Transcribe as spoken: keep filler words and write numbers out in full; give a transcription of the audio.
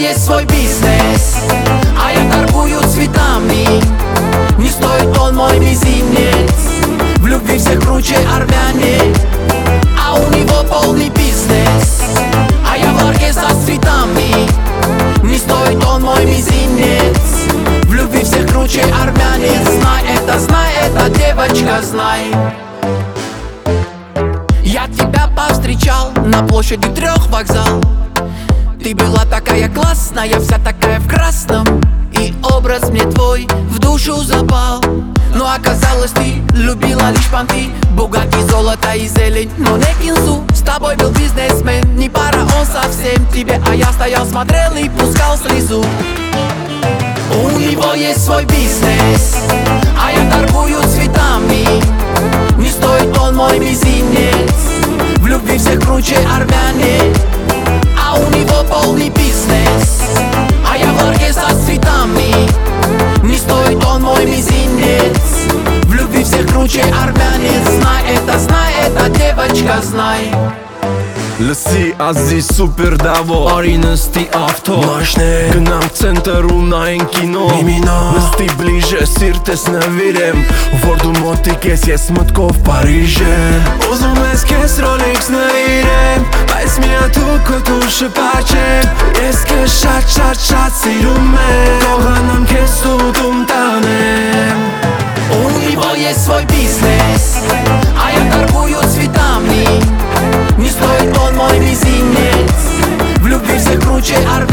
есть свой бизнес, а я торгую цветами. Не стоит он мой мизинец, в любви все круче армяне. А у него полный бизнес, а я в ларьке со цветами. Не стоит он мой мизинец, в любви всех круче армяне. Знай это, знай это, девочка, знай. Я тебя повстречал на площади трех вокзал. Ты была такая классная, вся такая в красном, и образ мне твой в душу запал. Но оказалось, ты любила лишь понты, Бугатти, золото и зелень, но не кинзу. С тобой был бизнесмен, не пара он совсем тебе, а я стоял, смотрел и пускал слезу. У него есть свой бизнес, а я торгую цветами. Не стоит он мой мизинец, в любви всех круче армяне. А у него полный бизнес, а я в ларьке со цветами. Не стоит он мой мизинец, в любви всех круче армяне. Знай это, знай это, девочка, знай. Լսի ազի սուպեր դավո Արի նստի ավթո Մաշներ Գնամ ցենտր ու նայեն կինո Միմինո Նստի բլիժը սիրտես նվիրեմ Որ դու մոտիկ ես ես մտքով Պարիժ եմ Ուզում ես քեզ Rolex նվիրեմ Բայց միատ ու քո դուշը պաչեմ Ես քեզ շատ շատ շատ սիրում եմ Կողանամ քեզ ու դում տանեմ У него есть свой бизнес, а я торгую цветами. Не стоит он мой мизинец, в любви всех круче армяне.